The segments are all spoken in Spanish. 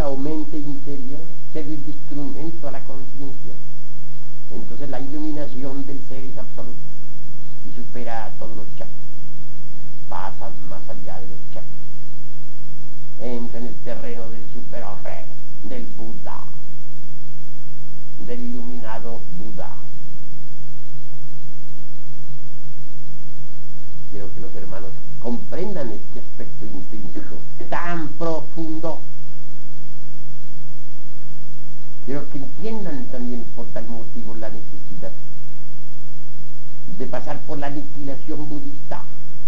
o mente interior, servir de instrumento a la conciencia. Entonces la iluminación del ser es absoluta y supera a todos los chakras, pasa más allá de los chakras, entra en el terreno del superhombre, del Buda, del iluminado Buda. Quiero que los hermanos comprendan este aspecto intrínseco tan profundo. Quiero que entiendan también por tal motivo la necesidad de pasar por la aniquilación budista.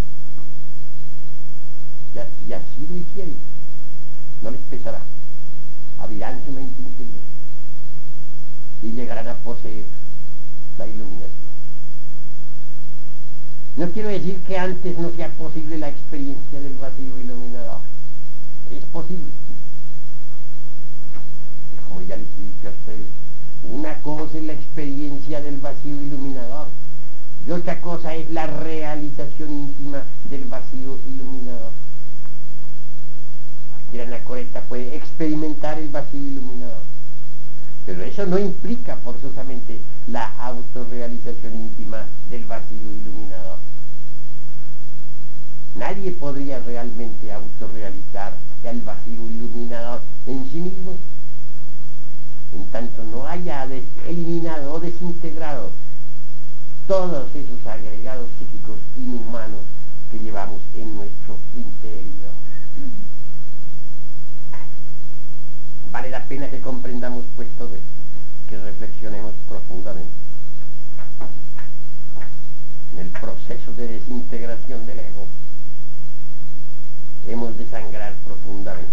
Y así lo hicieron, no les pesará, abrirán su mente interior y llegarán a poseer la iluminación. No quiero decir que antes no sea posible la experiencia del vacío iluminador. Es posible. Como ya les he dicho a ustedes, una cosa es la experiencia del vacío iluminador y otra cosa es la realización íntima del vacío iluminador. Cualquier anacoreta puede experimentar el vacío iluminador, pero eso no implica forzosamente la autorrealización íntima del vacío iluminador. Nadie podría realmente autorrealizar el vacío iluminador en sí mismo, en tanto no haya eliminado o desintegrado todos esos agregados psíquicos inhumanos que llevamos en nuestro interior. Vale la pena que comprendamos pues todo esto, que reflexionemos profundamente en el proceso de desintegración del ego. Hemos de sangrar profundamente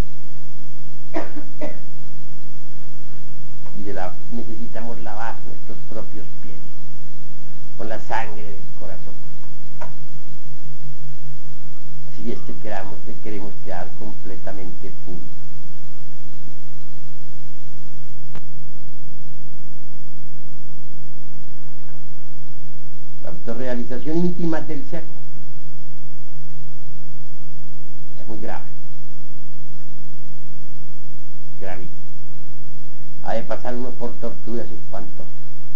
y necesitamos lavar nuestros propios pies con la sangre del corazón si es que queremos quedar completamente puros. La autorrealización íntima del ser es muy grave, gravísimo. Ha de pasar uno por torturas espantosas.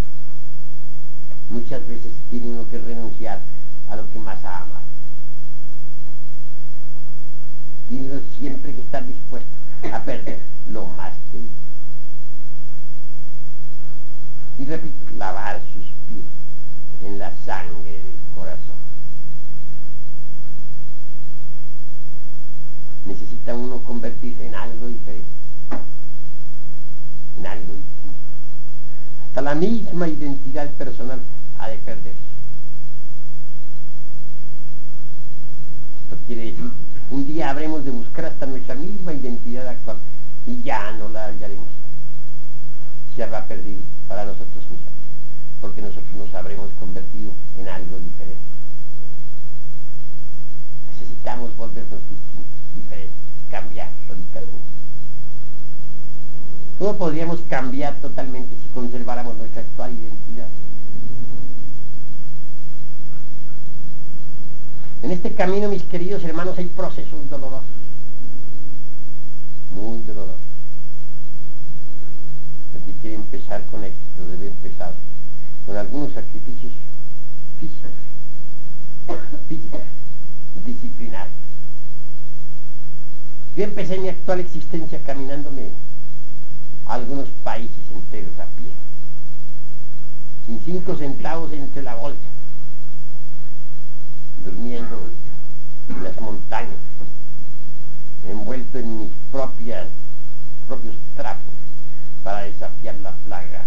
Muchas veces tiene uno que renunciar a lo que más ama. Tiene uno siempre que estar dispuesto a perder lo más querido. Y repito, lavar sus pies en la sangre del corazón. Necesita uno convertirse en algo diferente, en algo distinto. Hasta la misma identidad personal ha de perderse. Esto quiere decir, un día habremos de buscar hasta nuestra misma identidad actual y ya no la hallaremos. Se habrá perdido para nosotros mismos, porque nosotros nos habremos convertido en algo diferente. Necesitamos volvernos distintos, diferentes, cambiar radicalmente. ¿Cómo podríamos cambiar totalmente si conserváramos nuestra actual identidad? En este camino, mis queridos hermanos, hay procesos dolorosos, muy dolorosos. El que quiere empezar con éxito debe empezar con algunos sacrificios físicos, disciplinarios. Yo empecé mi actual existencia caminándome a algunos países enteros a pie, sin 5 centavos entre la bolsa, durmiendo en las montañas, envuelto en mis propios trapos para desafiar la plaga,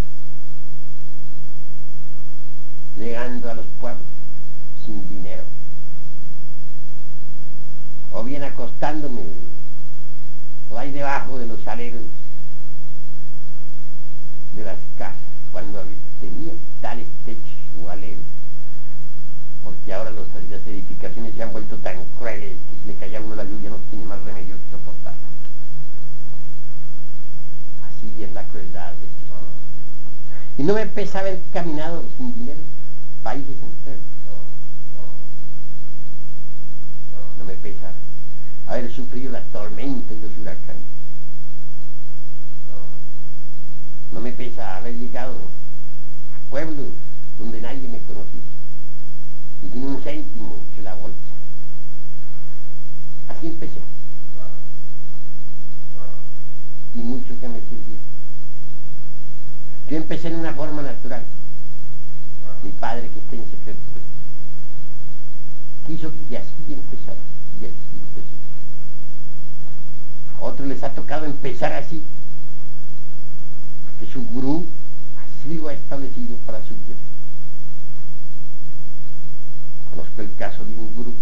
llegando a los pueblos sin dinero, o bien acostándome por ahí debajo de los aleros de las casas cuando tenía tales techos o aleros, porque ahora las edificaciones se han vuelto tan crueles que si le cae a uno la lluvia no tiene más remedio que soportar. Así es la crueldad de estos tiempos. Y no me pesa haber caminado sin dinero países enteros. No me pesa haber sufrido la tormenta y los huracanes. No me pesa haber llegado a pueblos donde nadie me conocía y sin un céntimo de la bolsa. Así empecé. Y mucho que me sirvió. Yo empecé en una forma natural. Mi padre, que está en secreto, quiso que así empezara. Y así empecé. A otros les ha tocado empezar así, porque su gurú así lo ha establecido para su vida. Conozco el caso de un gurú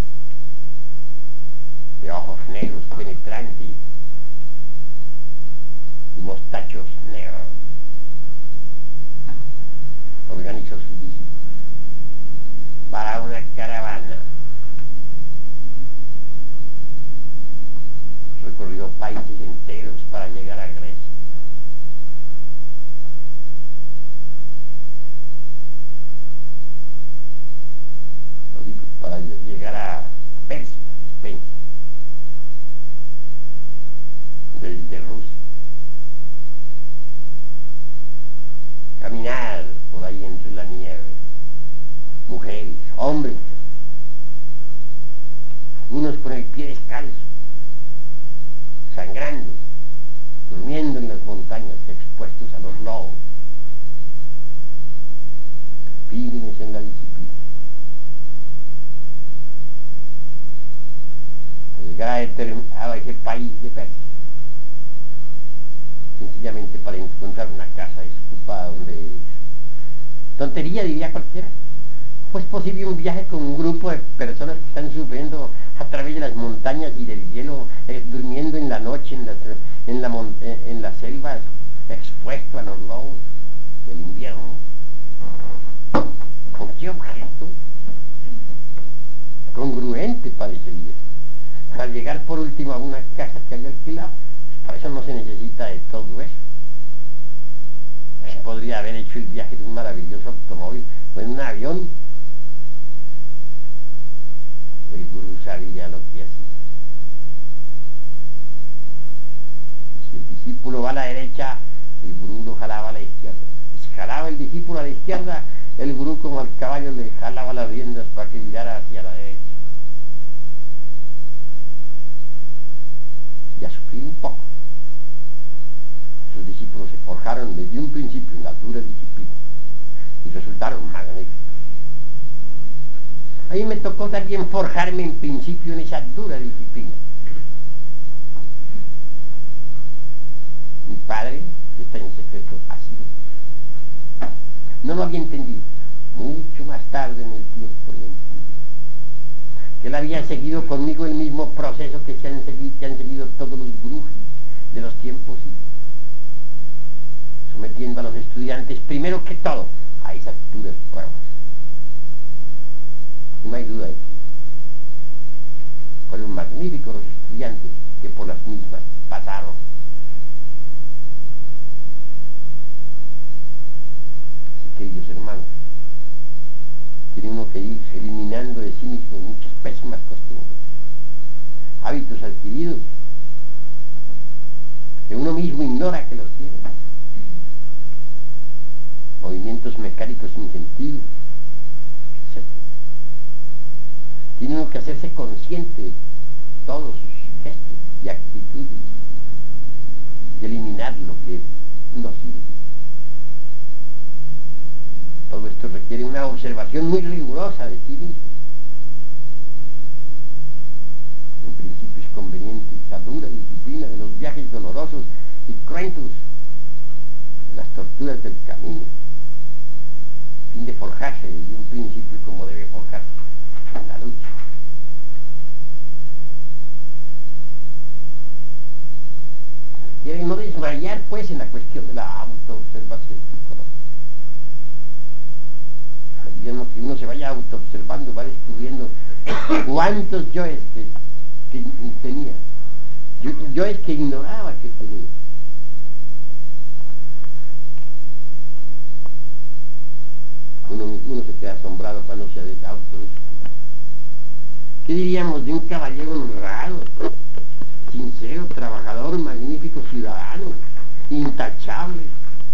de ojos negros penetrantes y mostachos negros. Organizó sus discípulos para una caravana. Recorrió países enteros para llegar a Grecia. Lo digo, para llegar a Persia, Spain, desde Rusia. Caminar por ahí entre la nieve, mujeres, hombres, unos con el pie descalzo, sangrando, durmiendo en las montañas, expuestos a los lobos, firmes en la disciplina. Al llegar a ese país de Persia, sencillamente para encontrar una casa desocupada donde... Tontería diría cualquiera. ¿Cómo es posible un viaje con un grupo de personas que están sufriendo a través de las montañas y del hielo, durmiendo en la noche en las selvas, expuesto a los lobos del invierno? ¿Con qué objeto? Congruente parecería. Al llegar por último a una casa que había alquilado, para eso no se necesita de todo eso. Se podría haber hecho el viaje en un maravilloso automóvil o en un avión. El gurú sabía lo que hacía. Si el discípulo va a la derecha, el gurú lo jalaba a la izquierda. Si jalaba el discípulo a la izquierda, el gurú como al caballo le jalaba las riendas para que virara hacia la derecha. Y a sufrir un poco. Sus discípulos se forjaron desde un principio en la dura disciplina y resultaron magníficos. A mí me tocó también forjarme en principio en esa dura disciplina. Mi padre, que está en secreto, así lo hizo. No lo había entendido. Mucho más tarde en el tiempo lo entendí. Que él había seguido conmigo el mismo proceso que han seguido todos los gurús de los tiempos, sometiendo a los estudiantes, primero que todo, a esas duras pruebas. Y no hay duda de que fueron magníficos los estudiantes que por las mismas pasaron. Así, queridos hermanos, tiene uno que ir eliminando de sí mismo muchas pésimas costumbres, hábitos adquiridos que uno mismo ignora que los tiene, movimientos mecánicos sin sentido, etc. Tiene uno que hacerse consciente de todos sus gestos y actitudes y eliminar lo que no sirve. Todo esto requiere una observación muy rigurosa de sí mismo. En principio es conveniente esa dura disciplina de los viajes dolorosos y cruentos, de las torturas del camino, a fin de forjarse desde un principio como debe forjarse la lucha. Requiere no desmayar pues en la cuestión de la autoobservación psicológica. Digamos que uno se vaya autoobservando, va descubriendo cuántos yoes que tenía, yoes que ignoraba que tenía. Uno se queda asombrado cuando se autodescubre. ¿Qué diríamos de un caballero honrado, sincero, trabajador, magnífico ciudadano, intachable,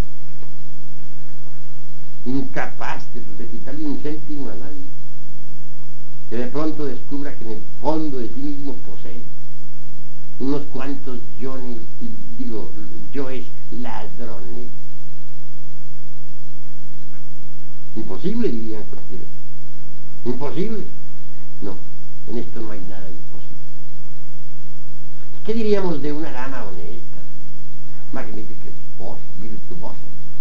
capaz de recitarle un céntimo a nadie, que de pronto descubra que en el fondo de sí mismo posee unos cuantos yoes ladrones. Imposible, dirían cualquiera. Imposible. No, en esto no hay nada imposible. ¿Qué diríamos de una dama honesta, magnífica esposa, virtuosa,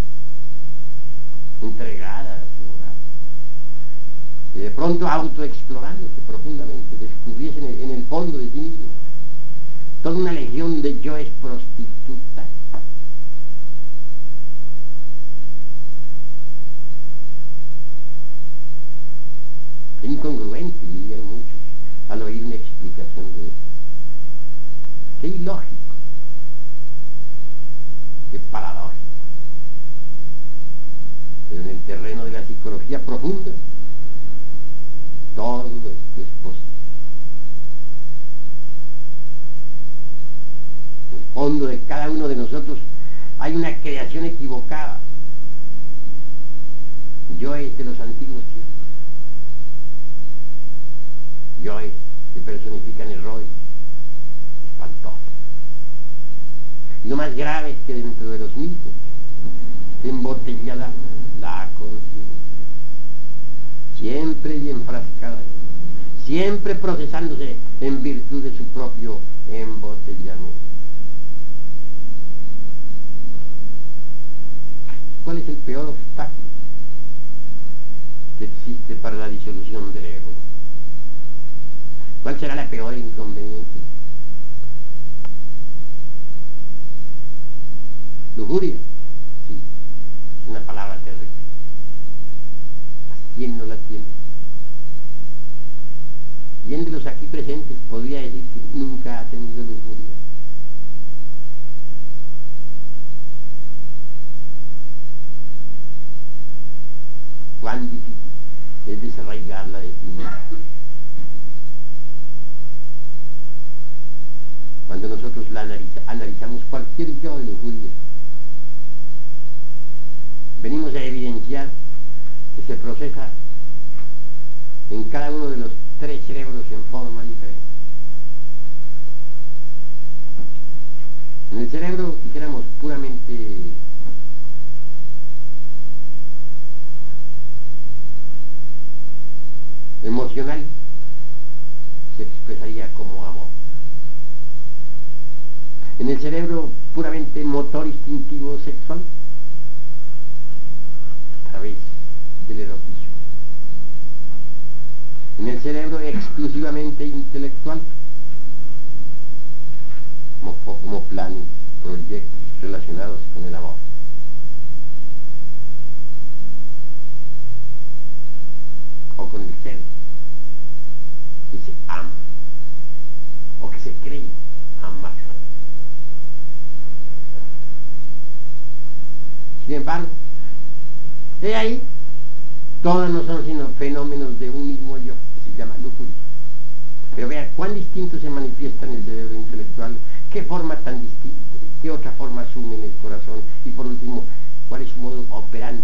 entregada a su hogar, y de pronto autoexplorándose profundamente, descubriese en el fondo de sí misma toda una legión de yoes prostitutas? Incongruente, dirían muchos, al oír una explicación de esto. Qué ilógico, qué paradójico. Pero en el terreno de la psicología profunda, todo esto es posible. En el fondo de cada uno de nosotros hay una creación equivocada. Yoes de los antiguos tiempos. Yoes que personifican errores espantosos. Y lo más grave es que dentro de los mismos está embotellada la conciencia, siempre y enfrascada, siempre procesándose en virtud de su propio embotellamiento. ¿Cuál es el peor obstáculo que existe para la disolución del ego? ¿Cuál será la peor inconveniencia? Lujuria. Sí, es una palabra terrible. ¿Quién no la tiene? ¿Quién de los aquí presentes podría decir que nunca ha tenido lujuria? Cuán difícil es desarraigarla de ti mismo. Cuando nosotros analizamos cualquier yo de lujuria, venimos a evidenciar que se procesa en cada uno de los tres cerebros en forma diferente. En el cerebro, dijéramos, puramente emocional, se expresaría como amor. En el cerebro puramente motor instintivo sexual, a través del erotismo. En el cerebro exclusivamente intelectual, como planes, proyectos relacionados con el amor. O con el ser que se ama, o que se cree amar. Sin embargo, he ahí, todas no son sino fenómenos de un mismo yo, que se llama lujuria. Pero vean cuán distinto se manifiesta en el cerebro intelectual, qué forma tan distinta, qué otra forma asume en el corazón, y por último, cuál es su modo operandi